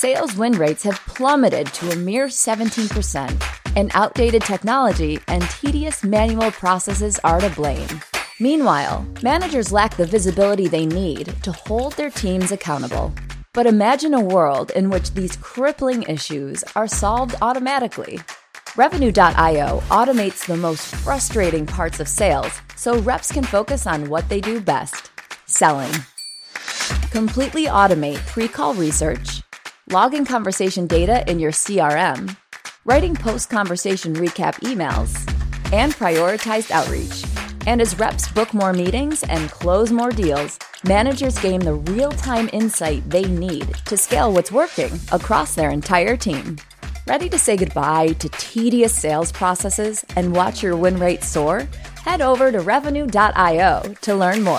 sales win rates have plummeted to a mere 17%, and outdated technology and tedious manual processes are to blame. Meanwhile, managers lack the visibility they need to hold their teams accountable. But imagine a world in which these crippling issues are solved automatically. Revenue.io automates the most frustrating parts of sales so reps can focus on what they do best, selling. Completely automate pre-call research, logging conversation data in your CRM, writing post-conversation recap emails, and prioritized outreach. And as reps book more meetings and close more deals, managers gain the real-time insight they need to scale what's working across their entire team. Ready to say goodbye to tedious sales processes and watch your win rate soar? Head over to Revenue.io to learn more.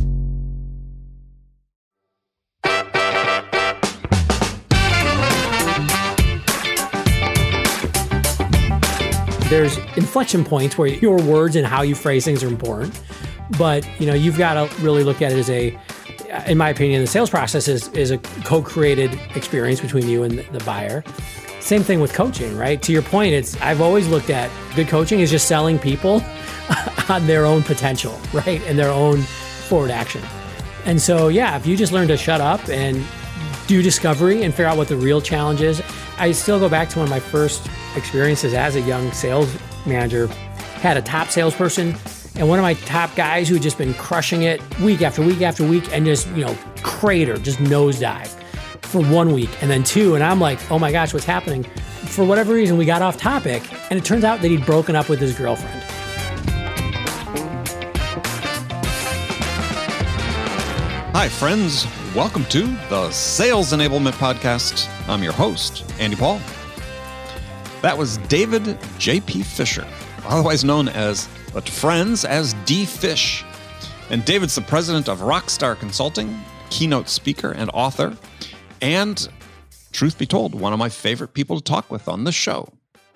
There's inflection points where your words and how you phrase things are important, but you've got to really look at it as in my opinion, the sales process is a co-created experience between you and the buyer. Same thing with coaching, right? To your point, I've always looked at good coaching is just selling people on their own potential, right? And their own forward action. And so, if you just learn to shut up and do discovery and figure out what the real challenge is. I still go back to one of my first experiences as a young sales manager. Had a top salesperson and one of my top guys who had just been crushing it week after week after week and just, crater, just nosedive for 1 week and then 2. And I'm like, oh my gosh, what's happening? For whatever reason, we got off topic and it turns out that he'd broken up with his girlfriend. Hi, friends. Welcome to the Sales Enablement Podcast. I'm your host, Andy Paul. That was David J.P. Fisher, otherwise known but to friends as D. Fish. And David's the president of Rockstar Consulting, keynote speaker and author, and, truth be told, one of my favorite people to talk with on this show.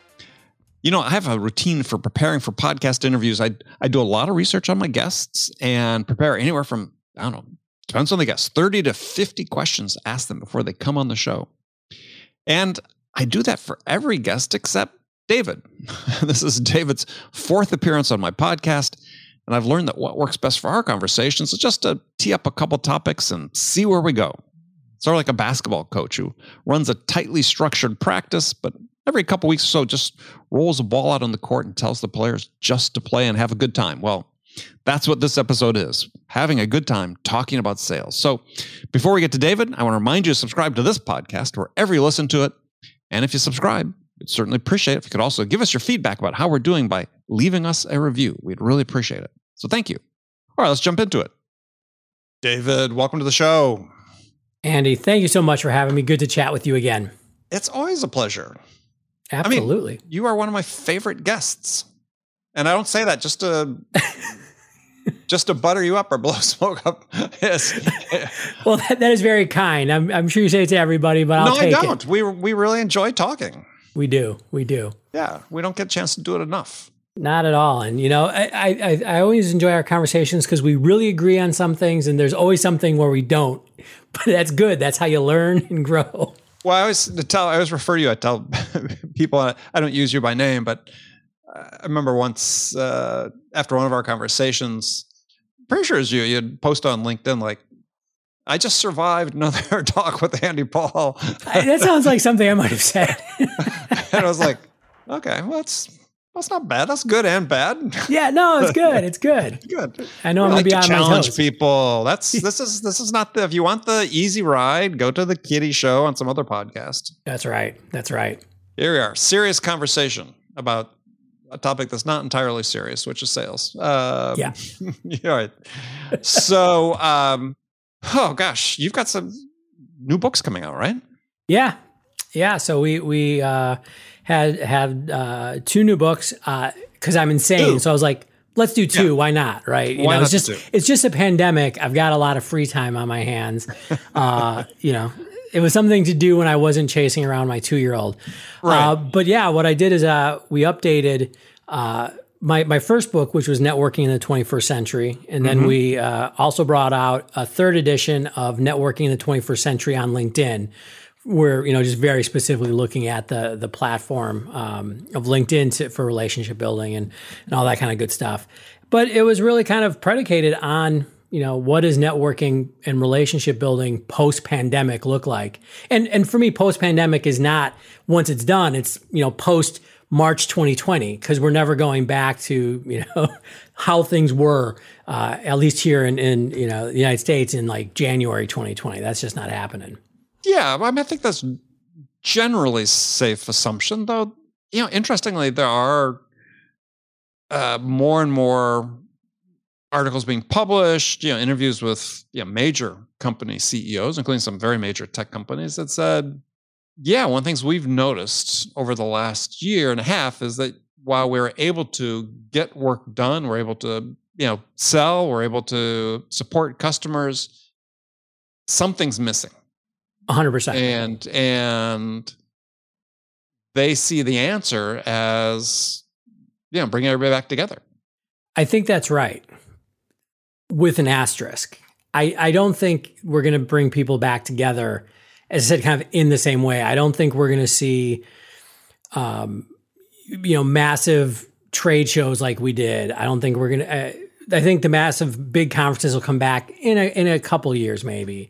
I have a routine for preparing for podcast interviews. I do a lot of research on my guests and prepare anywhere from, depends on the guest, 30 to 50 questions asked them before they come on the show. And I do that for every guest except David. This is David's fourth appearance on my podcast, and I've learned that what works best for our conversations is just to tee up a couple topics and see where we go. Sort of like a basketball coach who runs a tightly structured practice, but every couple weeks or so just rolls a ball out on the court and tells the players just to play and have a good time. Well, that's what this episode is, having a good time talking about sales. So before we get to David, I want to remind you to subscribe to this podcast wherever you listen to it. And if you subscribe, we'd certainly appreciate it if you could also give us your feedback about how we're doing by leaving us a review. We'd really appreciate it. So thank you. All right, let's jump into it. David, welcome to the show. Andy, thank you so much for having me. Good to chat with you again. It's always a pleasure. Absolutely. You are one of my favorite guests. And I don't say that just to butter you up or blow smoke up. Yes. Well, that is very kind. I'm sure you say it to everybody, but I'll take it. No, I don't. We really enjoy talking. We do. Yeah, we don't get a chance to do it enough. Not at all. And, I always enjoy our conversations because we really agree on some things and there's always something where we don't. But that's good. That's how you learn and grow. Well, I always refer to you. I tell people, I don't use you by name, but I remember once after one of our conversations, pretty sure it was you'd post on LinkedIn like, I just survived another talk with Andy Paul. That sounds like something I might have said. And I was like, okay, well, that's not bad. That's good and bad. Yeah, no, it's good. It's good. Good. I know I'm going to be on my toes. Challenge people. This is not if you want the easy ride, go to the Kitty Show on some other podcast. That's right. Here we are. Serious conversation about a topic that's not entirely serious, which is sales. Yeah. All right. So, oh gosh, you've got some new books coming out, right? Yeah. So we had 2 new books because I'm insane. 2. So I was like, let's do 2. Yeah. Why not? Right? Why not it's just a pandemic. I've got a lot of free time on my hands. It was something to do when I wasn't chasing around my 2-year-old. Right. But yeah, what I did is we updated my first book, which was Networking in the 21st Century. And then we also brought out a 3rd edition of Networking in the 21st Century on LinkedIn we're just very specifically looking at the platform of LinkedIn for relationship building and all that kind of good stuff. But it was really kind of predicated on what does networking and relationship building post-pandemic look like? And for me, post-pandemic is not once it's done, it's, post March 2020, because we're never going back to, how things were, at least here in the United States in like January 2020. That's just not happening. Yeah. I think that's generally safe assumption, though. Interestingly, there are more and more articles being published, interviews with major company CEOs, including some very major tech companies, that said, one of the things we've noticed over the last year and a half is that while we're able to get work done, we're able to sell, we're able to support customers, something's missing. 100%. And they see the answer as bringing everybody back together. I think that's right. With an asterisk. I don't think we're going to bring people back together, as I said, kind of in the same way. I don't think we're going to see, massive trade shows like we did. I don't think we're going to, I think the massive big conferences will come back in a couple years, maybe.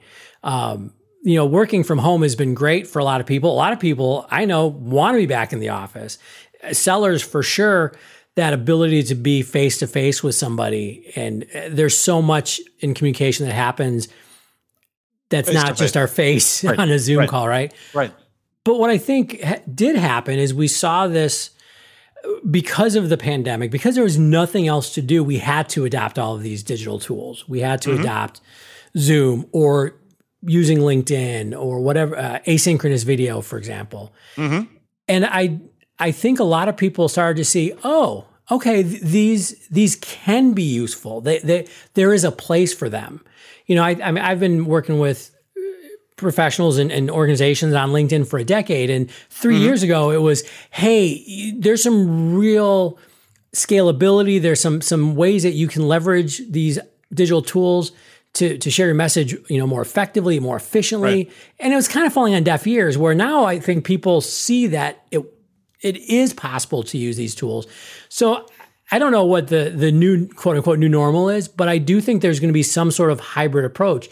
Working from home has been great for a lot of people. A lot of people I know want to be back in the office. Sellers, for sure, that ability to be face to face with somebody. And there's so much in communication that happens that's face not just our face on a Zoom call, right? Right. But what I think did happen is we saw this because of the pandemic, because there was nothing else to do. We had to adopt all of these digital tools. We had to adopt Zoom or using LinkedIn or whatever, asynchronous video, for example. And I think a lot of people started to see, oh, okay, these can be useful. There is a place for them. I've been working with professionals and organizations on LinkedIn for a decade. And 3 years ago, it was, hey, there's some real scalability. There's some ways that you can leverage these digital tools to share your message, more effectively, more efficiently. Right. And it was kind of falling on deaf ears, where now I think people see that it is possible to use these tools. So I don't know what the new quote unquote new normal is, but I do think there's going to be some sort of hybrid approach.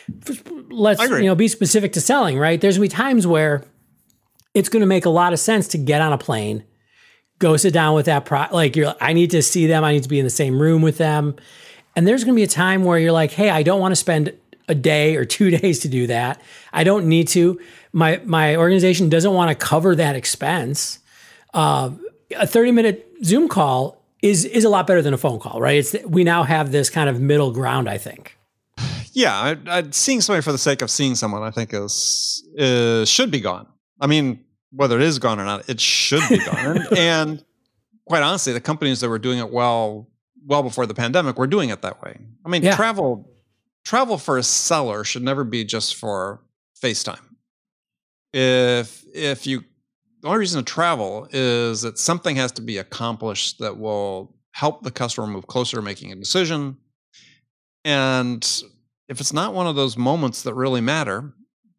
Let's be specific to selling, right? There's going to be times where it's going to make a lot of sense to get on a plane, go sit down with that I need to see them, I need to be in the same room with them. And there's going to be a time where you're like, hey, I don't want to spend a day or 2 days to do that. I don't need to. My organization doesn't want to cover that expense. A 30-minute Zoom call is a lot better than a phone call, right? We now have this kind of middle ground, I think. Yeah, seeing somebody for the sake of seeing someone, I think should be gone. I mean, whether it is gone or not, it should be gone. and quite honestly, the companies that were doing it well before the pandemic were doing it that way. I mean, travel for a seller should never be just for FaceTime. The only reason to travel is that something has to be accomplished that will help the customer move closer to making a decision. And if it's not one of those moments that really matter,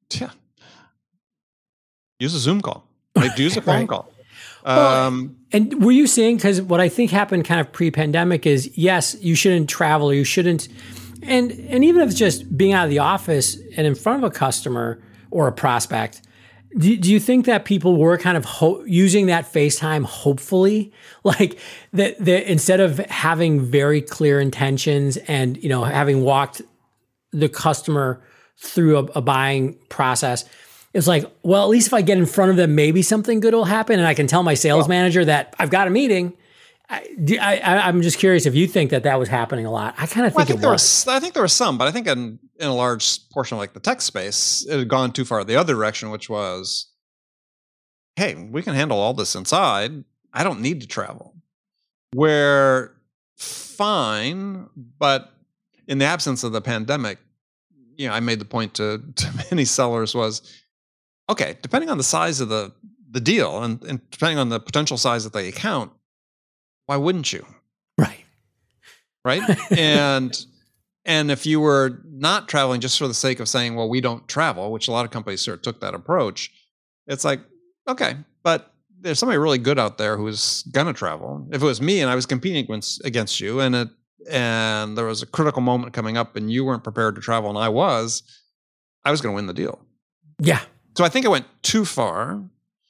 use a Zoom call. Use a phone call. And were you saying, because what I think happened kind of pre-pandemic is, yes, you shouldn't travel, or you shouldn't, and even if it's just being out of the office and in front of a customer or a prospect, do you think that people were kind of using that FaceTime hopefully? Like that instead of having very clear intentions and, having walked the customer through a buying process, it's like, well, at least if I get in front of them, maybe something good will happen. And I can tell my sales manager that I've got a meeting. I'm just curious if you think that was happening a lot. I kind of think I think there was some, but I think in a large portion of like the tech space, it had gone too far the other direction, which was, hey, we can handle all this inside. I don't need to travel. We're fine, but in the absence of the pandemic, I made the point to many sellers was, okay, depending on the size of the deal and depending on the potential size of the account, why wouldn't you? Right. And And if you were not traveling just for the sake of saying, well, we don't travel, which a lot of companies sort of took that approach, it's like, okay, but there's somebody really good out there who's going to travel. If it was me and I was competing against you and there was a critical moment coming up and you weren't prepared to travel and I was going to win the deal. Yeah. So I think it went too far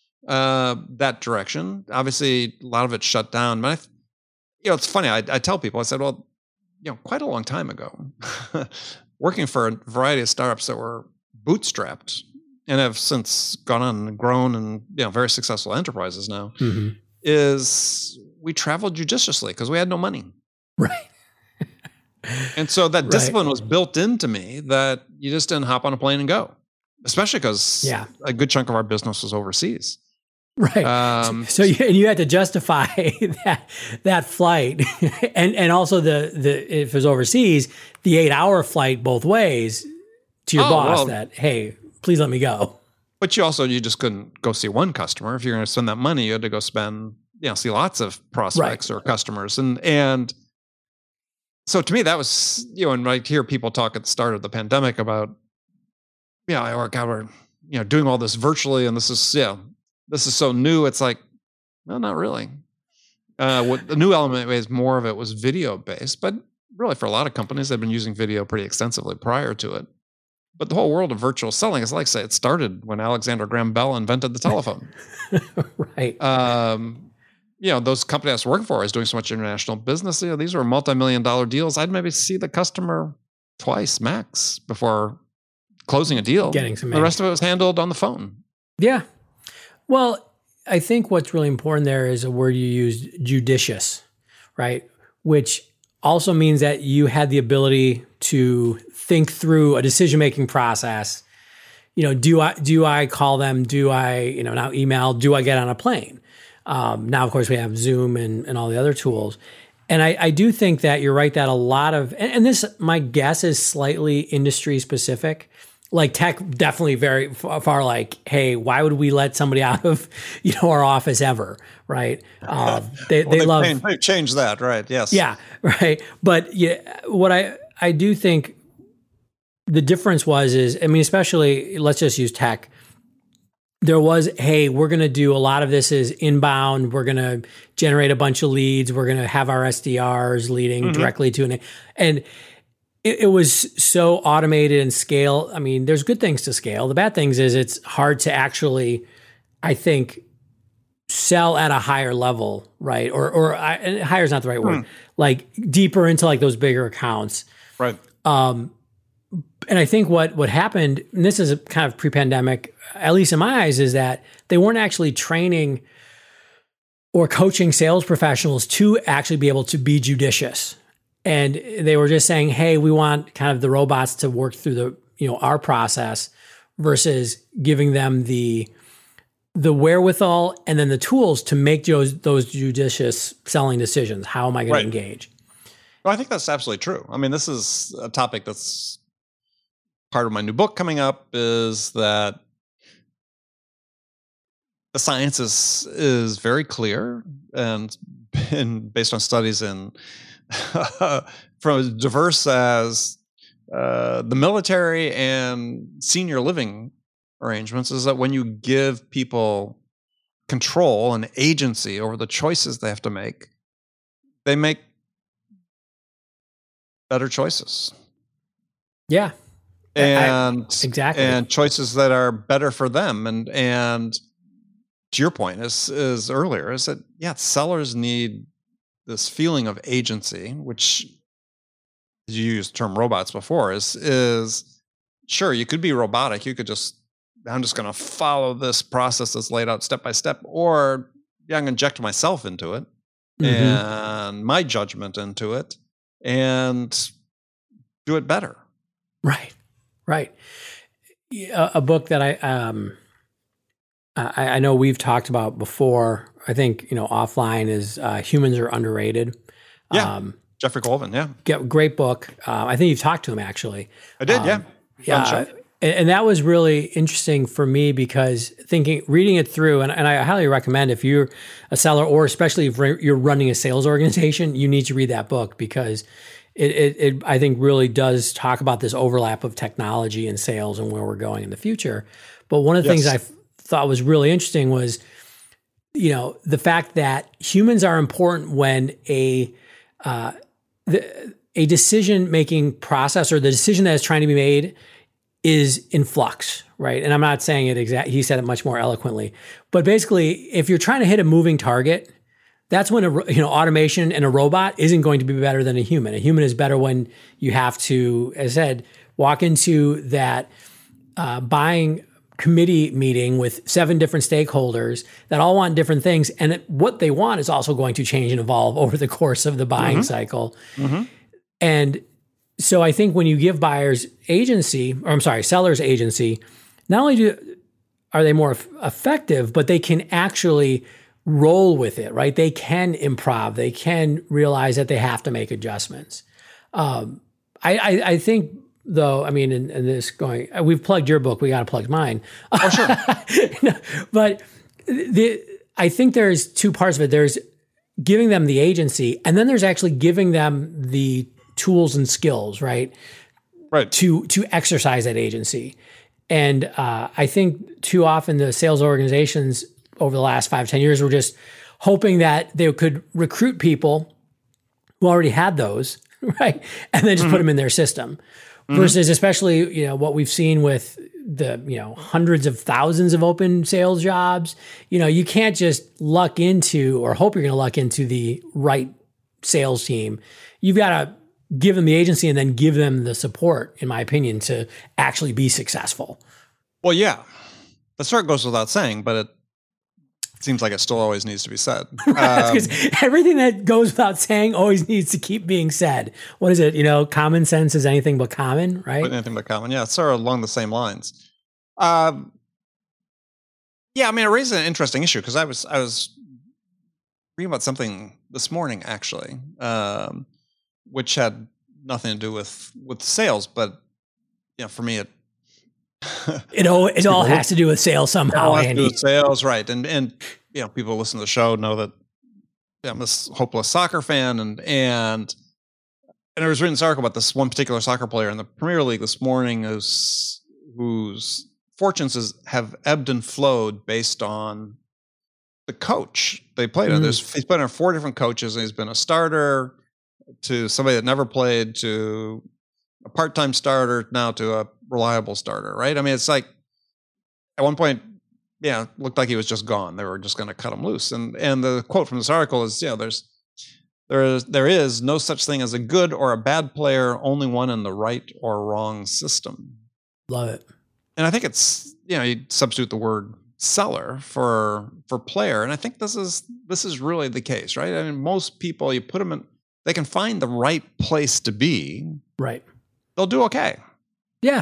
that direction. Obviously, a lot of it shut down. But it's funny. I tell people, I said, well, quite a long time ago, working for a variety of startups that were bootstrapped and have since gone on and grown and very successful enterprises now, is we traveled judiciously because we had no money. Right. And so that discipline was built into me that you just didn't hop on a plane and go, especially because a good chunk of our business was overseas. Right. So you had to justify that flight, and also the if it was overseas, the 8-hour flight both ways to your boss that, hey, please let me go. But you just couldn't go see one customer. If you're going to spend that money, you had to go see lots of prospects or customers, and so to me that was and I hear people talk at the start of the pandemic about we're doing all this virtually, and this is so new. It's like, no, not really. What the new element is more of it was video based, but really for a lot of companies, they've been using video pretty extensively prior to it. But the whole world of virtual selling is like, say, it started when Alexander Graham Bell invented the telephone. Right. Those companies I was working for, I was doing so much international business. These were multi-million-dollar deals. I'd maybe see the customer twice max before closing a deal. Getting some. The rest of it was handled on the phone. Yeah. Well, I think what's really important there is a word you used, judicious, right? Which also means that you had the ability to think through a decision-making process. Do I call them? Do I, now email? Do I get on a plane? Now, of course, we have Zoom and all the other tools. And I do think that you're right that a lot of, and this, my guess is slightly industry specific. Like tech, definitely very far. Like, hey, why would we let somebody out of our office ever? Right? They love. They've changed that, right? Yes. Yeah. Right. But what I do think the difference is, especially let's just use tech. There was, hey, we're going to do a lot of this is inbound. We're going to generate a bunch of leads. We're going to have our SDRs leading directly to and. It was so automated and scale. There's good things to scale. The bad things is it's hard to actually, I think, sell at a higher level, right? Or higher is not the right word. Like deeper into like those bigger accounts, right? And I think what happened, and this is kind of pre-pandemic, at least in my eyes, is that they weren't actually training or coaching sales professionals to actually be able to be judicious. And they were just saying, hey, we want kind of the robots to work through our process versus giving them the wherewithal and then the tools to make those judicious selling decisions. How am I going to engage? Well, I think that's absolutely true. This is a topic that's part of my new book coming up, is that the science is very clear and based on studies in from as diverse as the military and senior living arrangements, is that when you give people control and agency over the choices they have to make, they make better choices. Yeah. And exactly. And choices that are better for them. And to your point is earlier, is that, sellers need this feeling of agency, which you used the term robots before, is sure, you could be robotic. You could I'm just going to follow this process that's laid out step by step, or I'm going to inject myself into it and my judgment into it and do it better. Right. Right. A book that I know we've talked about before, I think, offline, is Humans Are Underrated. Yeah. Jeffrey Colvin. Yeah. Great book. I think you've talked to him actually. I did. Yeah. Yeah. And that was really interesting for me because reading it through, and I highly recommend if you're a seller or especially if you're running a sales organization, you need to read that book because it I think really does talk about this overlap of technology and sales and where we're going in the future. But one of the things I thought was really interesting was, the fact that humans are important when a decision-making process or the decision that is trying to be made is in flux, right? And I'm not saying it exactly, he said it much more eloquently, but basically, if you're trying to hit a moving target, that's when automation and a robot isn't going to be better than a human. A human is better when you have to, as I said, walk into that buying committee meeting with 7 different stakeholders that all want different things. And what they want is also going to change and evolve over the course of the buying cycle. And so I think when you give sellers agency, not only are they more effective, but they can actually roll with it, right? They can improv. They can realize that they have to make adjustments. I think, though, I mean, in this going, we've plugged your book, we got to plug mine. Oh, sure. But I think there's 2 parts of it. There's giving them the agency, and then there's actually giving them the tools and skills, right? Right. To exercise that agency. And I think too often the sales organizations over the last 5-10 years were just hoping that they could recruit people who already had those, right? And then just put them in their system. Versus especially, what we've seen with the, hundreds of thousands of open sales jobs, you can't just luck into or hope you're going to luck into the right sales team. You've got to give them the agency and then give them the support, in my opinion, to actually be successful. Well, yeah, that sort of goes without saying, but it seems like it still always needs to be said. Because everything that goes without saying always needs to keep being said. What is it? Common sense is anything but common, right? Anything but common. Yeah, it's sort of along the same lines. Yeah, I mean, it raises an interesting issue because I was reading about something this morning, actually, which had nothing to do with sales, but for me, it all has to do with sales somehow. It has to do with sales, right? And people who listen to the show know that I'm this hopeless soccer fan, and I was reading this article about this one particular soccer player in the Premier League this morning, whose fortunes have ebbed and flowed based on the coach they played under. He's been under 4 different coaches, and he's been a starter to somebody that never played, to a part-time starter, now to a reliable starter, right? I mean, it's like at one point, it looked like he was just gone. They were just going to cut him loose. And the quote from this article is, there is no such thing as a good or a bad player, only one in the right or wrong system. Love it. And I think it's, you substitute the word seller for player. And I think this is really the case, right? I mean, most people, you put them in, they can find the right place to be. Right. They'll do okay. Yeah.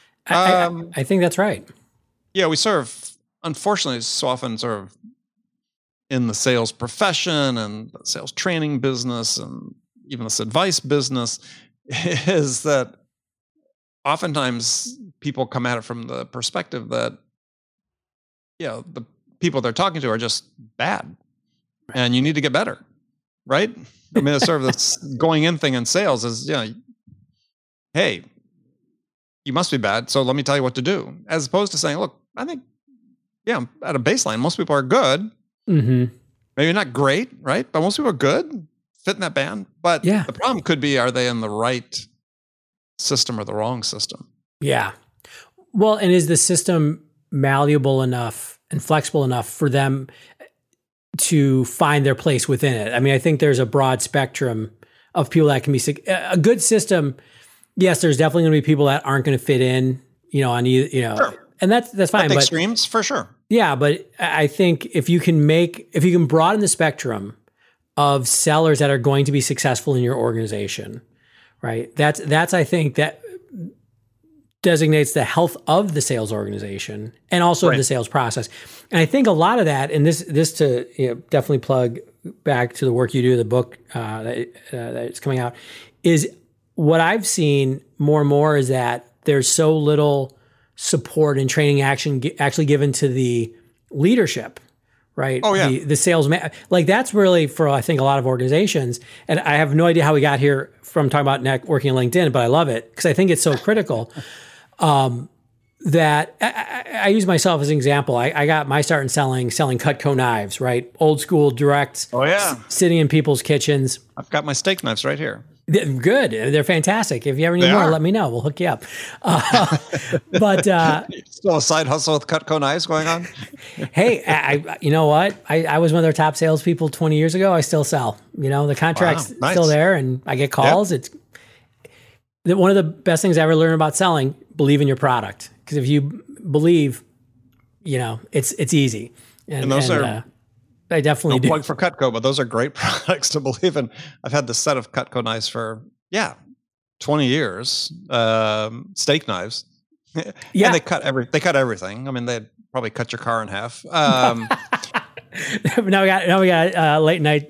I think that's right. Yeah, we unfortunately, so often sort of in the sales profession and the sales training business and even this advice business, is that oftentimes people come at it from the perspective that, the people they're talking to are just bad and you need to get better, right? I mean, it's sort of this going in thing in sales is, hey, you must be bad, so let me tell you what to do. As opposed to saying, look, I think, at a baseline, most people are good. Maybe not great, right? But most people are good, fit in that band. But the problem could be, are they in the right system or the wrong system? Yeah. Well, and is the system malleable enough and flexible enough for them to find their place within it? I mean, I think there's a broad spectrum of people that can be a good system. Yes, there's definitely going to be people that aren't going to fit in, on either, Sure. And that's fine. But extremes for sure. Yeah, but I think if you can broaden the spectrum of sellers that are going to be successful in your organization, right? That's I think that designates the health of the sales organization and also of the sales process. And I think a lot of that, and this to definitely plug back to the work you do, the book that's coming out, is what I've seen more and more is that there's so little support and training actually given to the leadership, right? Oh, yeah. The sales, like that's really for, I think, a lot of organizations. And I have no idea how we got here from talking about networking on LinkedIn, but I love it because I think it's so critical. That I use myself as an example. I got my start in selling Cutco knives, right? Old school, direct. Oh, yeah. Sitting in people's kitchens. I've got my steak knives right here. Good. They're fantastic. If you ever need more, let me know. We'll hook you up. But still a side hustle with Cutco knives going on? Hey, you know what? I was one of their top salespeople 20 years ago. I still sell. The contract's still there, and I get calls. Yep. It's one of the best things I ever learned about selling. Believe in your product, because if you believe, it's easy. And those are. I definitely do. Plug for Cutco, but those are great products to believe in. I've had this set of Cutco knives for 20 years. Steak knives. Yeah, and they cut everything. I mean, they'd probably cut your car in half. Now we got late night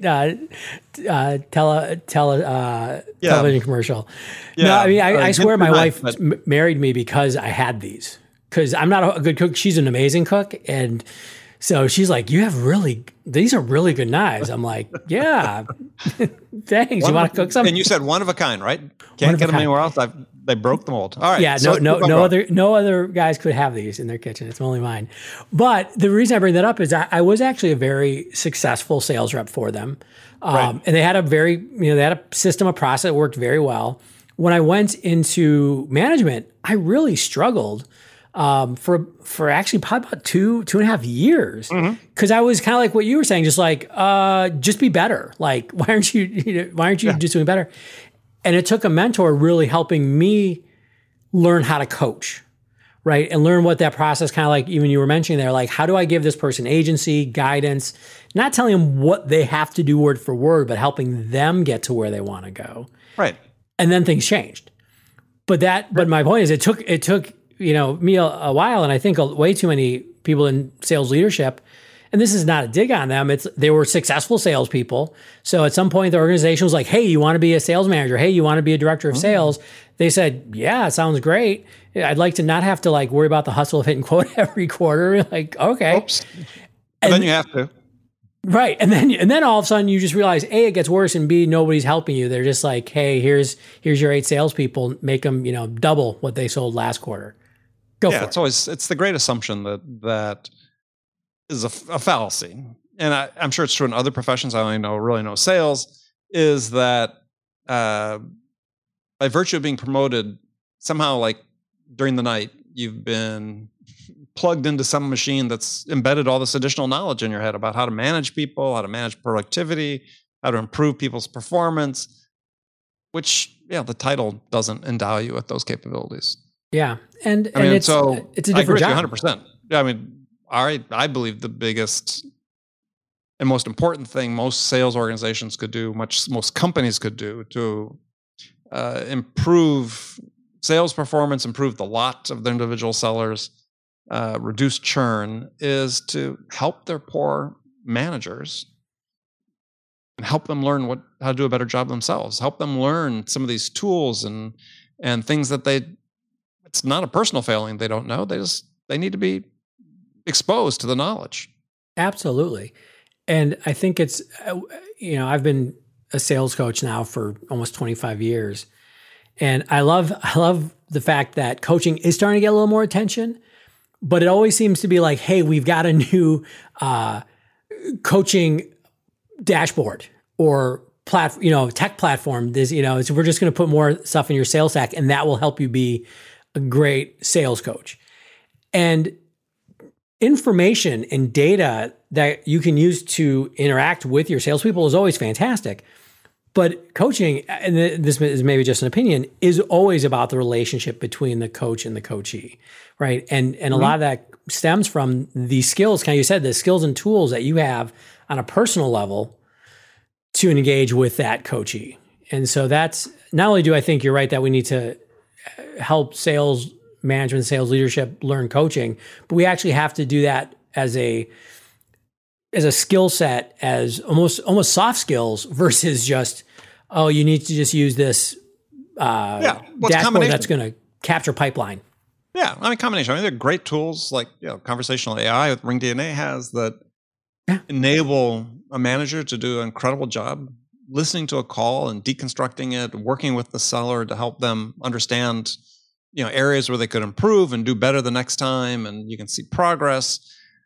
television commercial. Yeah. No, I mean, I swear my wife married me because I had these. Because I'm not a good cook. She's an amazing cook, and so she's like, these are really good knives. I'm like, yeah, thanks. You want to cook something? And you said one of a kind, right? Can't get them anywhere else. They broke the mold. All right. Yeah, so no other guys could have these in their kitchen. It's only mine. But the reason I bring that up is I was actually a very successful sales rep for them. And they had they had a system, a process that worked very well. When I went into management, I really struggled for actually probably about two and a half years. Cause I was kind of like what you were saying, just like, just be better. Like, why aren't you just doing better? And it took a mentor really helping me learn how to coach, right? And learn what that process kind of like, even you were mentioning there, like, how do I give this person agency, guidance, not telling them what they have to do word for word, but helping them get to where they want to go. Right. And then things changed. But my point is it took me a while, and I think way too many people in sales leadership, and this is not a dig on them, they were successful salespeople. So at some point the organization was like, hey, you want to be a sales manager? Hey, you want to be a director of sales? They said, yeah, it sounds great. I'd like to not have to like worry about the hustle of hitting quota every quarter. Like, okay. Oops. And then you have to. Right. And then all of a sudden you just realize, A, it gets worse, and B, nobody's helping you. They're just like, hey, here's your 8 salespeople, make them, double what they sold last quarter. Go for it. It's the great assumption that is a fallacy. And I'm sure it's true in other professions. I only really know sales, is that by virtue of being promoted, somehow like during the night, you've been plugged into some machine that's embedded all this additional knowledge in your head about how to manage people, how to manage productivity, how to improve people's performance, which, the title doesn't endow you with those capabilities. Yeah. And it's a different job. 100%. I mean, I believe the biggest and most important thing most sales organizations could do, most companies could do to improve sales performance, improve the lot of the individual sellers, reduce churn, is to help their poor managers and help them learn how to do a better job themselves. Help them learn some of these tools and things that it's not a personal failing they don't know. They need to be exposed to the knowledge. Absolutely. And I think it's, I've been a sales coach now for almost 25 years. And I love the fact that coaching is starting to get a little more attention, but it always seems to be like, hey, we've got a new coaching dashboard or tech platform. This, so we're just going to put more stuff in your sales stack, and that will help you be a great sales coach. And information and data that you can use to interact with your salespeople is always fantastic. But coaching, and this is maybe just an opinion, is always about the relationship between the coach and the coachee, right? And a lot of that stems from the skills, kind of you said, the skills and tools that you have on a personal level to engage with that coachee. And so that's, not only do I think you're right that we need to help sales management, sales leadership learn coaching, but we actually have to do that as a skill set, as almost soft skills versus just, oh, you need to just use this dashboard that's going to capture pipeline. Yeah, combination. They're great tools like conversational AI with RingDNA has that enable a manager to do an incredible job listening to a call and deconstructing it, working with the seller to help them understand, areas where they could improve and do better the next time, and you can see progress.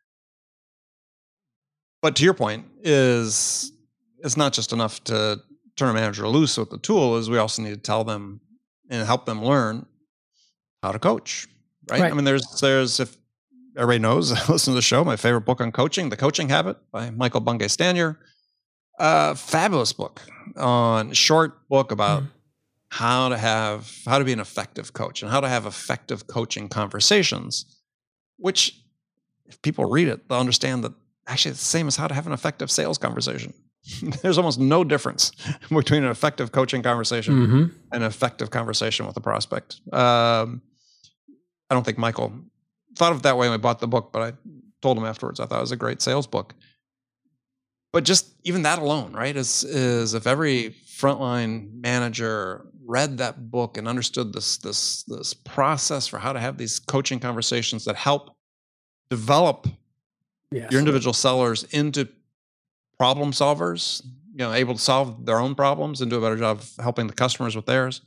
But to your point, it's not just enough to turn a manager loose with the tool. Is we also need to tell them and help them learn how to coach, right? I mean, there's if everybody knows, listen to the show, my favorite book on coaching, The Coaching Habit by Michael Bungay Stanier. Fabulous book short book about how to be an effective coach and how to have effective coaching conversations, which if people read it, they'll understand that actually it's the same as how to have an effective sales conversation. There's almost no difference between an effective coaching conversation and an effective conversation with a prospect. I don't think Michael thought of it that way when we bought the book, but I told him afterwards I thought it was a great sales book. But just even that alone, right, is if every frontline manager read that book and understood this process for how to have these coaching conversations that help develop your individual sellers into problem solvers, able to solve their own problems and do a better job of helping the customers with theirs.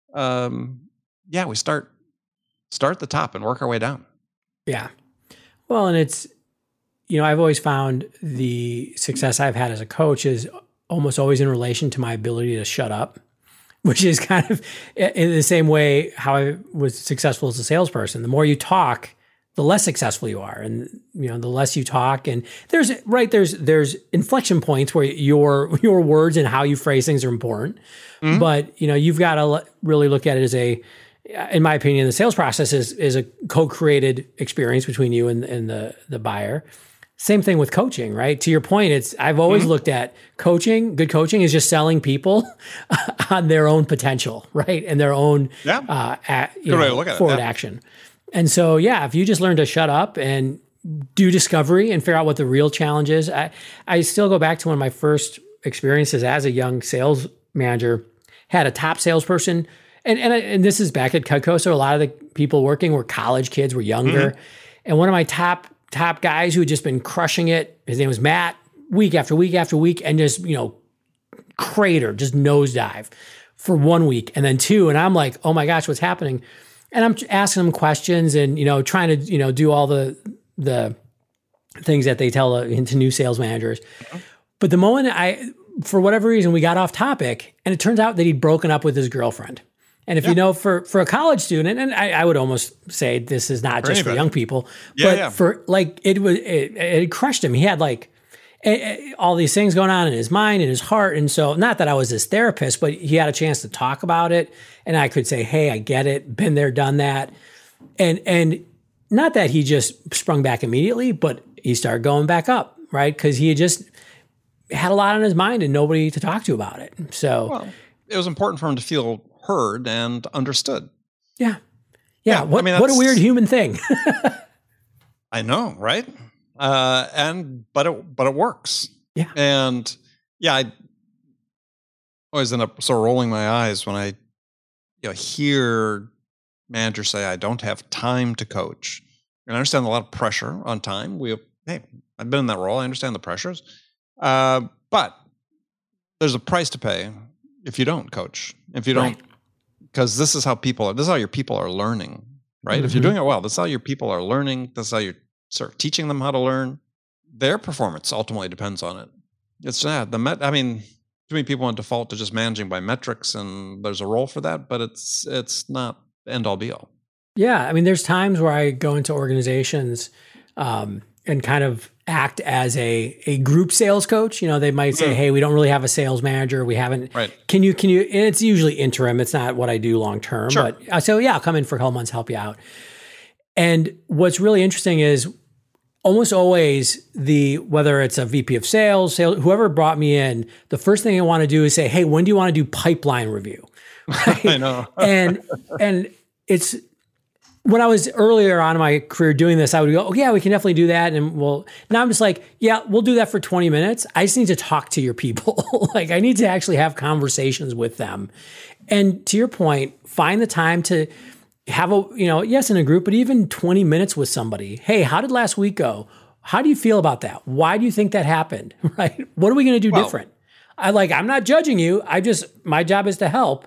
We start at the top and work our way down. Yeah. Well, and it's, I've always found the success I've had as a coach is almost always in relation to my ability to shut up, which is kind of in the same way how I was successful as a salesperson. The more you talk, the less successful you are. And, the less you talk, and there's inflection points where your words and how you phrase things are important. Mm-hmm. But, you've got to really look at it as in my opinion, the sales process is a co-created experience between you and the buyer. Same thing with coaching, right? To your point, I've always looked at coaching. Good coaching is just selling people on their own potential, right? And their own forward action. And so, if you just learn to shut up and do discovery and figure out what the real challenge is. I still go back to one of my first experiences as a young sales manager, had a top salesperson. And this is back at Cutco, so a lot of the people working were college kids, were younger. Mm-hmm. And one of my top guys who had just been crushing it, his name was Matt, week after week after week, and just, crater, just nosedive for 1 week and then 2. And I'm like, oh my gosh, what's happening? And I'm asking him questions and, trying to, do all the things that they tell into new sales managers. Mm-hmm. But the moment for whatever reason, we got off topic, and it turns out that he'd broken up with his girlfriend. And if for a college student, and I would almost say this is not just for young people, but for it crushed him. He had all these things going on in his mind and his heart. And so not that I was his therapist, but he had a chance to talk about it. And I could say, hey, I get it. Been there, done that. And not that he just sprung back immediately, but he started going back up, right? Because he had just had a lot on his mind and nobody to talk to about it. So it was important for him to feel heard and understood. Yeah. What a weird human thing. I know, right? But it works. Yeah. And I always end up sort of rolling my eyes when I hear managers say, I don't have time to coach. And I understand a lot of pressure on time. I've been in that role. I understand the pressures. But there's a price to pay if you don't coach, if you don't, because this is how your people are learning, right? Mm-hmm. If you're doing it well, that's how your people are learning. That's how you're sort of teaching them how to learn. Their performance ultimately depends on it. It's sad. Too many people on default to just managing by metrics, and there's a role for that, but it's not end all be all. Yeah. There's times where I go into organizations, and kind of act as a group sales coach. They might say, hey, we don't really have a sales manager. We haven't, can you, and it's usually interim. It's not what I do long-term, but I say, I'll come in for a couple months, help you out. And what's really interesting is almost always whether it's a VP of sales, whoever brought me in, the first thing I want to do is say, hey, when do you want to do pipeline review? Right? I know. and it's, when I was earlier on in my career doing this, I would go, we can definitely do that. And now I'm just like, we'll do that for 20 minutes. I just need to talk to your people. I need to actually have conversations with them. And to your point, find the time to have in a group, but even 20 minutes with somebody. Hey, how did last week go? How do you feel about that? Why do you think that happened? Right? What are we going to do different? I'm not judging you. My job is to help.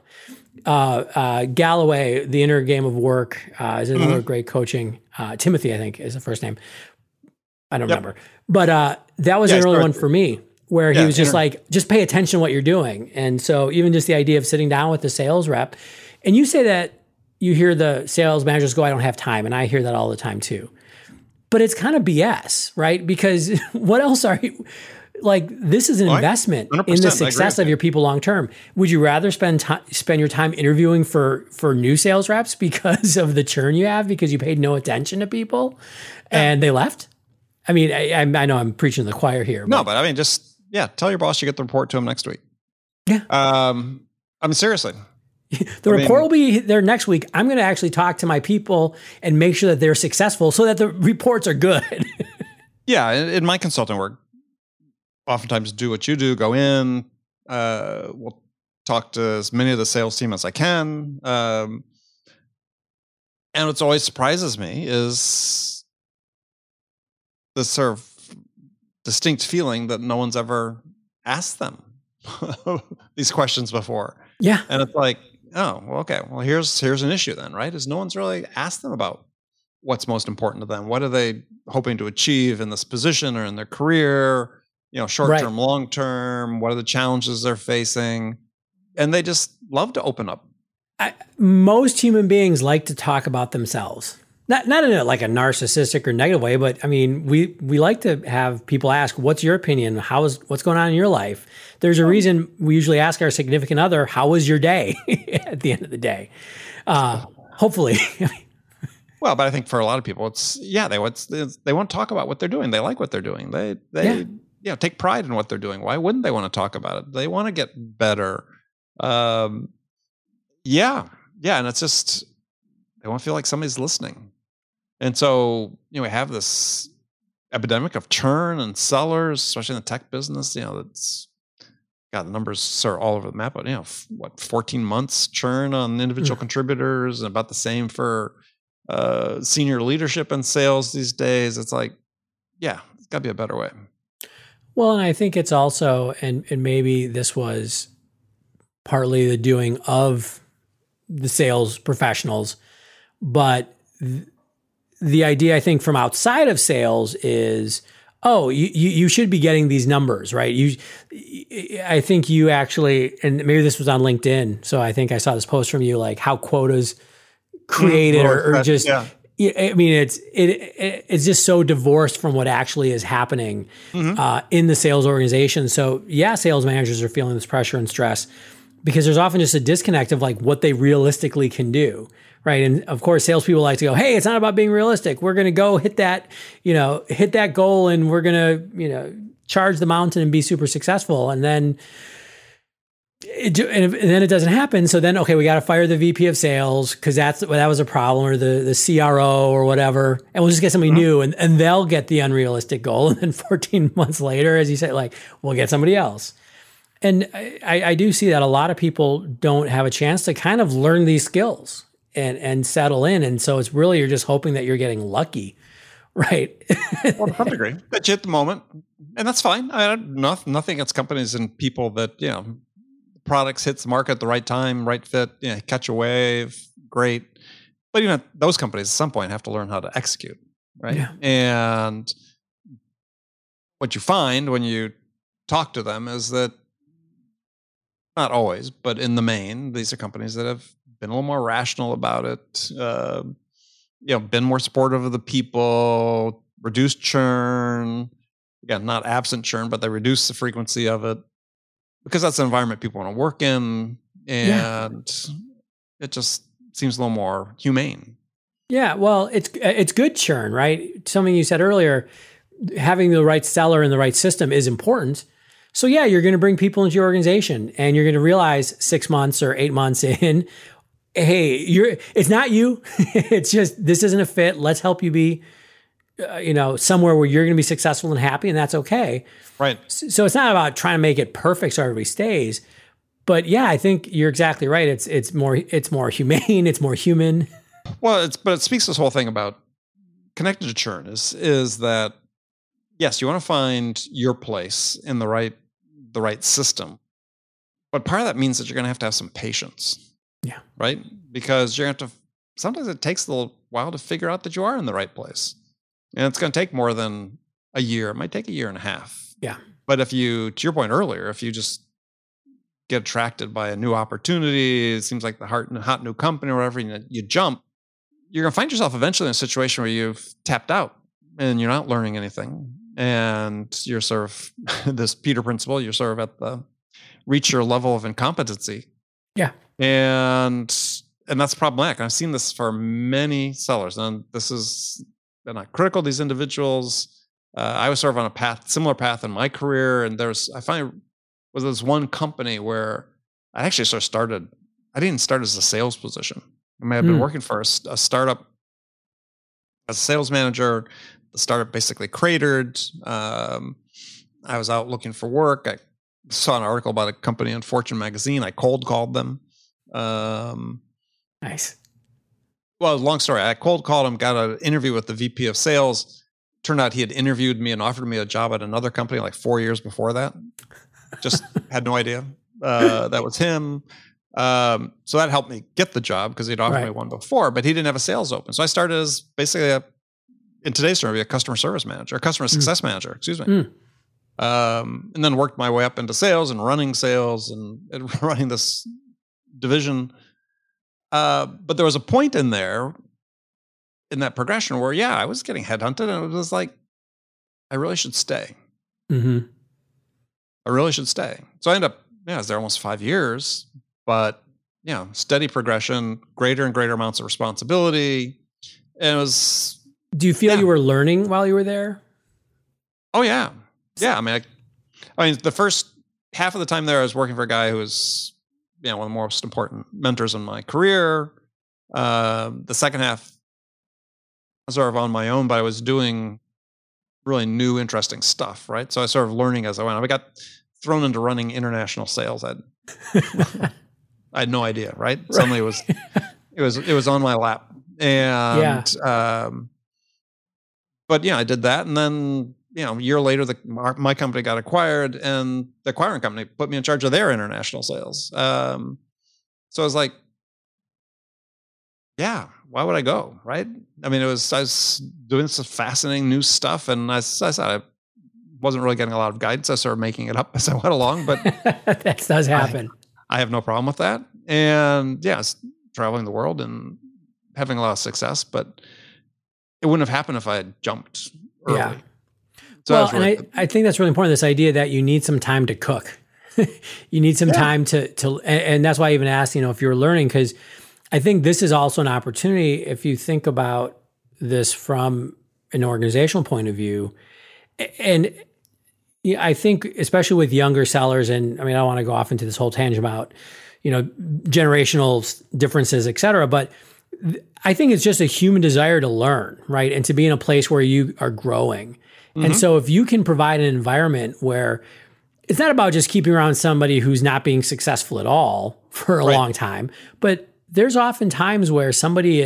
Galloway, The Inner Game of Work, is another great coaching. Timothy, I think, is the first name. I don't remember. But that was an early one for me, where he was just just pay attention to what you're doing. And so even just the idea of sitting down with the sales rep, and you say that you hear the sales managers go, I don't have time. And I hear that all the time too. But it's kind of BS, right? Because what else are you... this is an investment in the success of your people long term. Would you rather spend your time interviewing for new sales reps because of the churn you have, because you paid no attention to people and they left? I mean, I know I'm preaching to the choir here. No, but I mean, tell your boss you get the report to him next week. Yeah. I mean, seriously. The report will be there next week. I'm going to actually talk to my people and make sure that they're successful so that the reports are good. Yeah. In my consulting work, oftentimes do what you do, go in, we'll talk to as many of the sales team as I can. And what always surprises me is this sort of distinct feeling that no one's ever asked them these questions before. Yeah. And it's like, oh, well, okay, well, here's an issue then, right? Is no one's really asked them about what's most important to them. What are they hoping to achieve in this position or in their career? Short-term, long-term, what are the challenges they're facing? And they just love to open up. Most human beings like to talk about themselves. Not in a narcissistic or negative way, but I mean, we like to have people ask, what's your opinion? What's going on in your life? There's a reason we usually ask our significant other, how was your day at the end of the day? Hopefully. Well, but I think for a lot of people, they want to talk about what they're doing. They like what they're doing. They take pride in what they're doing. Why wouldn't they want to talk about it? They want to get better. And it's just, they want to feel like somebody's listening. And so, we have this epidemic of churn and sellers, especially in the tech business, that's got the numbers are all over the map, but 14 months churn on individual contributors, and about the same for senior leadership and sales these days. It's like, it's got to be a better way. Well, and I think it's also, and maybe this was partly the doing of the sales professionals, but the idea, I think, from outside of sales is, you should be getting these numbers, right? I think you actually, and maybe this was on LinkedIn, so I think I saw this post from you, like how quotas created or just... Yeah. I mean, it's just so divorced from what actually is happening in the sales organization. So sales managers are feeling this pressure and stress because there's often just a disconnect of what they realistically can do, right? And of course, salespeople like to go, "Hey, it's not about being realistic. We're going to go hit that goal, and we're going to charge the mountain and be super successful." And then and then it doesn't happen. So then, we got to fire the VP of sales because that was a problem, or the CRO or whatever. And we'll just get somebody new and they'll get the unrealistic goal. And then 14 months later, as you say, we'll get somebody else. And I do see that a lot of people don't have a chance to kind of learn these skills and settle in. And so it's really, you're just hoping that you're getting lucky. Right. Well, to some degree, that's at the moment. And that's fine. Nothing against companies and people that, products hits the market at the right time, right fit, catch a wave, great. But even those companies at some point have to learn how to execute, right? Yeah. And what you find when you talk to them is that, not always, but in the main, these are companies that have been a little more rational about it, been more supportive of the people, reduced churn, again, not absent churn, but they reduce the frequency of it. Because that's the environment people want to work in, and it just seems a little more humane. Yeah, well, it's good churn, right? Something you said earlier, having the right seller in the right system is important. So you're going to bring people into your organization, and you're going to realize 6 months or 8 months in, hey, it's not you. It's just, this isn't a fit. Let's help you be somewhere where you're going to be successful and happy, and that's okay. Right. So it's not about trying to make it perfect so everybody stays. But I think you're exactly right. It's more humane. It's more human. Well, but it speaks to this whole thing about connected to churn is that yes, you want to find your place in the right system. But part of that means that you're going to have some patience. Yeah. Right? Because you're going to have to, sometimes it takes a little while to figure out that you are in the right place. And it's going to take more than a year. It might take a year and a half. Yeah. But if you, to your point earlier, if you just get attracted by a new opportunity, it seems like the hot new company or whatever, and you jump, you're going to find yourself eventually in a situation where you've tapped out and you're not learning anything. And you're sort of this Peter principle, you're sort of at the reach your level of incompetency. Yeah. And that's problematic. I've seen this for many sellers, and this is, they're not critical of these individuals. I was sort of on a similar path in my career. And I finally was this one company where I actually sort of started, I didn't start as a sales position. I may have been working for a startup as a sales manager. The startup basically cratered. I was out looking for work. I saw an article about a company in Fortune magazine. I cold called them. Nice. Well, long story. I cold called him, got an interview with the VP of sales. Turned out he had interviewed me and offered me a job at another company like 4 years before that. Just had no idea that was him. So that helped me get the job because he'd offered me one before, but he didn't have a sales open. So I started as basically in today's term, a customer service manager, a customer success manager, excuse me. And then worked my way up into sales and running sales and running this division. But there was a point in there, in that progression where, I was getting headhunted and it was like, I really should stay. Mm-hmm. I really should stay. So I ended up, I was there almost 5 years, but steady progression, greater and greater amounts of responsibility. And it was. Do you feel you were learning while you were there? Oh yeah. Yeah. I mean, the first half of the time there, I was working for a guy who was, one of the most important mentors in my career. The second half, I was sort of on my own, but I was doing really new, interesting stuff, right? So I was sort of learning as I went. I got thrown into running international sales. I had no idea, right? Suddenly it was on my lap. And but I did that, and then a year later, my company got acquired, and the acquiring company put me in charge of their international sales. So I was like, why would I go? Right? I mean, I was doing some fascinating new stuff, and I said I wasn't really getting a lot of guidance. I started making it up as I went along, but that does happen. I have no problem with that. And traveling the world and having a lot of success, but it wouldn't have happened if I had jumped early. Yeah. So I think that's really important. This idea that you need some time to cook, you need some time to, and that's why I even asked, if you're learning, because I think this is also an opportunity. If you think about this from an organizational point of view, and I think especially with younger sellers, and I mean, I don't want to go off into this whole tangent about, generational differences, et cetera, but I think it's just a human desire to learn, right? And to be in a place where you are growing. Mm-hmm. And so if you can provide an environment where it's not about just keeping around somebody who's not being successful at all for a long time, but there's often times where somebody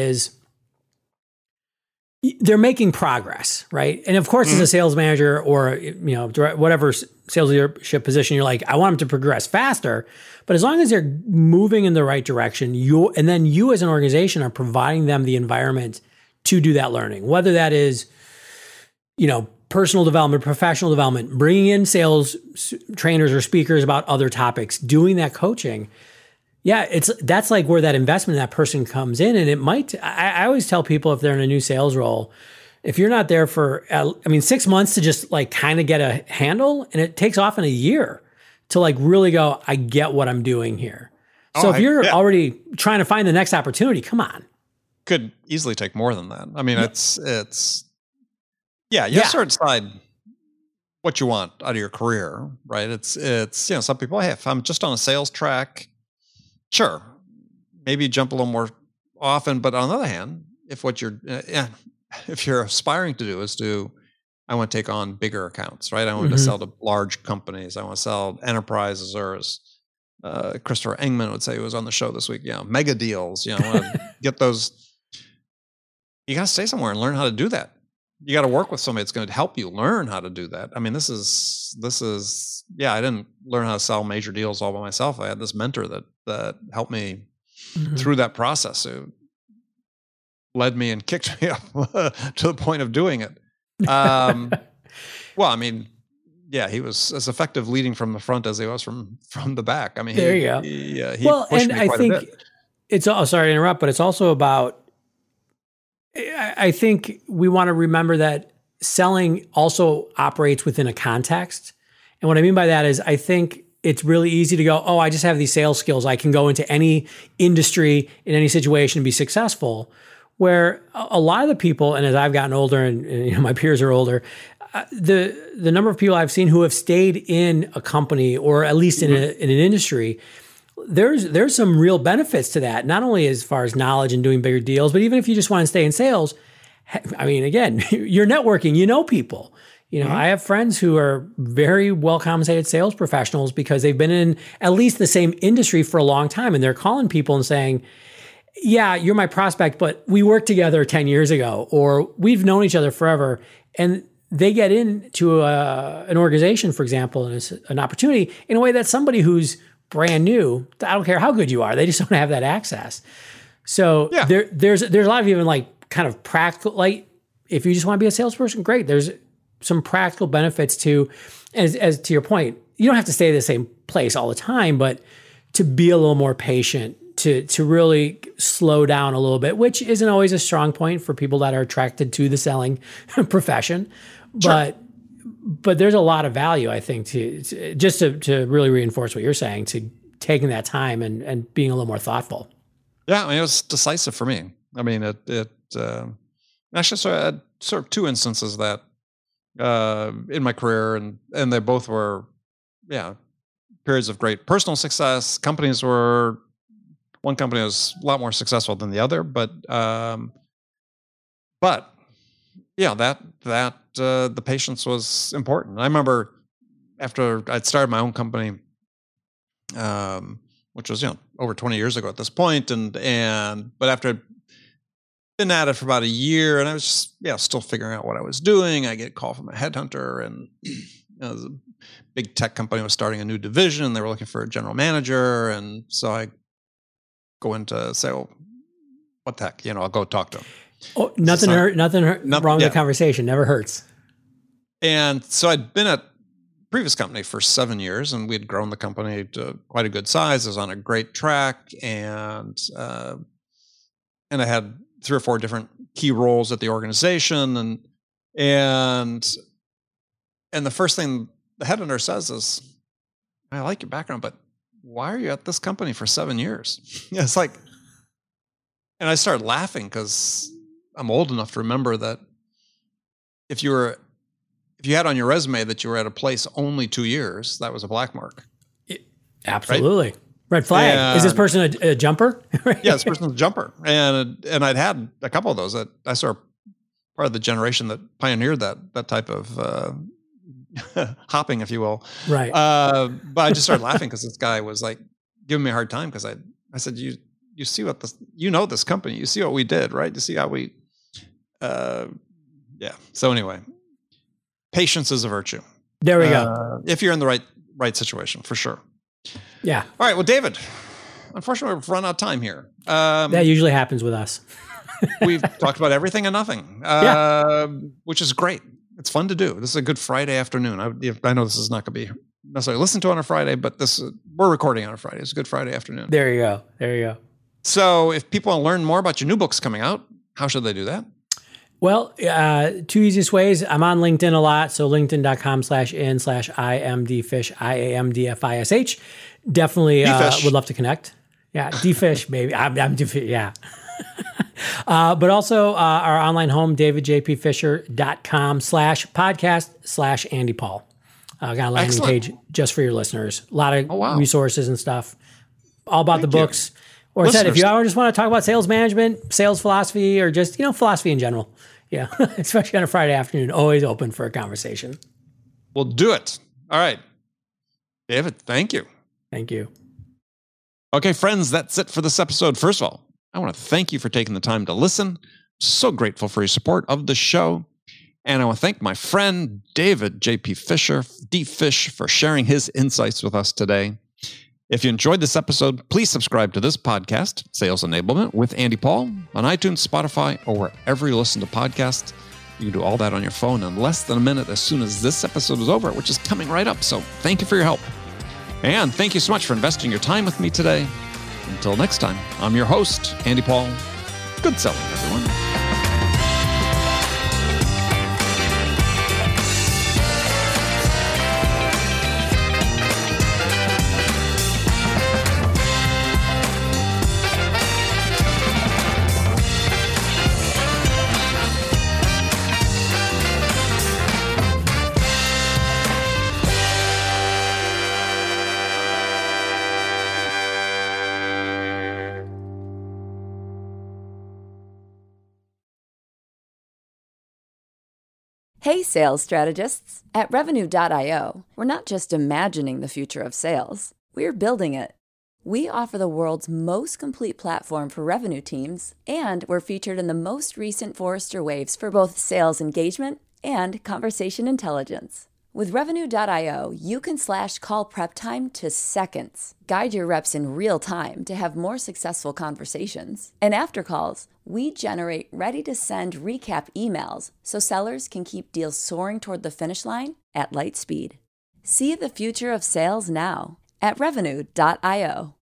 they're making progress, right? And of course, as a sales manager or, whatever sales leadership position, you're like, I want them to progress faster. But as long as they're moving in the right direction, and then you as an organization are providing them the environment to do that learning, whether that is, personal development, professional development, bringing in sales trainers or speakers about other topics, doing that coaching. Yeah, that's like where that investment in that person comes in. And it might, I always tell people if they're in a new sales role, if you're not there for, 6 months to just like kind of get a handle, and it takes off in a year to like really go, I get what I'm doing here. So if you're already trying to find the next opportunity, come on. Could easily take more than that. I mean, it's you have to sort of decide what you want out of your career, right? It's some people, hey, if I'm just on a sales track, sure, maybe jump a little more often. But on the other hand, if what if you're aspiring to do is I want to take on bigger accounts, right? I want to sell to large companies. I want to sell enterprises, or as Christopher Engman would say, who was on the show this week, mega deals. I want to get those. You got to stay somewhere and learn how to do that. you got to work with somebody that's going to help you learn how to do that. I mean, this is, I didn't learn how to sell major deals all by myself. I had this mentor that helped me through that process. It led me and kicked me up to the point of doing it. Well, I mean, yeah, he was as effective leading from the front as he was from the back. I mean, there you go. He pushed me quite a bit. It's sorry to interrupt, but it's also about, I think we want to remember that selling also operates within a context. And what I mean by that is I think it's really easy to go, oh, I just have these sales skills. I can go into any industry in any situation and be successful. Where a lot of the people, and as I've gotten older and my peers are older, the number of people I've seen who have stayed in a company or at least in an industry, there's some real benefits to that, not only as far as knowledge and doing bigger deals, but even if you just want to stay in sales, I mean, again, you're networking, you know people. I have friends who are very well compensated sales professionals because they've been in at least the same industry for a long time, and they're calling people and saying, yeah, you're my prospect, but we worked together 10 years ago, or we've known each other forever. And they get into an organization, for example, and an opportunity in a way that somebody who's brand new, I don't care how good you are, they just don't have that access. So there's a lot of even like kind of practical, like if you just want to be a salesperson, great. There's some practical benefits to, as to your point, you don't have to stay in the same place all the time, but to be a little more patient, to really slow down a little bit, which isn't always a strong point for people that are attracted to the selling profession. Sure. But there's a lot of value, I think, to really reinforce what you're saying, to taking that time and being a little more thoughtful. Yeah, I mean, it was decisive for me. I mean, actually, so I had sort of two instances that in my career, and they both were, periods of great personal success. One company was a lot more successful than the other, but the patience was important. I remember after I'd started my own company, which was over 20 years ago at this point, but after I'd been at it for about a year, and I was just still figuring out what I was doing, I get a call from a headhunter, and a big tech company was starting a new division. They were looking for a general manager, and so I go in to say, "Oh, what the heck?" I'll go talk to him. Oh, nothing wrong with the conversation. Never hurts. And so I'd been at previous company for 7 years, and we'd grown the company to quite a good size. It was on a great track, and I had 3 or 4 different key roles at the organization, and the first thing the headhunter says is, "I like your background, but why are you at this company for 7 years?" It's like, and I started laughing because I'm old enough to remember that if you had on your resume that you were at a place only 2 years, that was a black mark. Absolutely. Right? Red flag. And is this person a jumper? Yeah, this person's a jumper. And I'd had a couple of those that I sort of part of the generation that pioneered that type of hopping, if you will. Right. But I just started laughing because this guy was like giving me a hard time because I said, you see what this company, you see what we did, right? You see how we, So anyway, patience is a virtue. There we go. If you're in the right situation, for sure. Yeah. All right. Well, David, unfortunately, we've run out of time here. That usually happens with us. We've talked about everything and nothing, which is great. It's fun to do. This is a good Friday afternoon. I know this is not going to be necessarily listened to on a Friday, but we're recording on a Friday. It's a good Friday afternoon. There you go. So if people want to learn more about your new books coming out, how should they do that? Well, 2 easiest ways. I'm on LinkedIn a lot. So linkedin.com/in/IamDfish, IAMDFISH. Definitely would love to connect. Yeah. DFish, baby. I'm DFish. Yeah. But also our online home, davidjpfisher.com/podcast/Andy Paul. Got a landing page just for your listeners. A lot of resources and stuff. All about the books. Or said, if you ever just want to talk about sales management, sales philosophy, or just, philosophy in general. Yeah. Especially on a Friday afternoon, always open for a conversation. We'll do it. All right. David, thank you. Thank you. Okay, friends, that's it for this episode. First of all, I want to thank you for taking the time to listen. So grateful for your support of the show. And I want to thank my friend David J.P. Fisher, D-Fish, for sharing his insights with us today. If you enjoyed this episode, please subscribe to this podcast, Sales Enablement with Andy Paul, on iTunes, Spotify, or wherever you listen to podcasts. You can do all that on your phone in less than a minute as soon as this episode is over, which is coming right up. So thank you for your help. And thank you so much for investing your time with me today. Until next time, I'm your host, Andy Paul. Good selling, everyone. Hey, sales strategists. At Revenue.io, we're not just imagining the future of sales, we're building it. We offer the world's most complete platform for revenue teams, and we're featured in the most recent Forrester Waves for both sales engagement and conversation intelligence. With Revenue.io, you can slash call prep time to seconds, guide your reps in real time to have more successful conversations. And after calls, we generate ready-to-send recap emails so sellers can keep deals soaring toward the finish line at light speed. See the future of sales now at Revenue.io.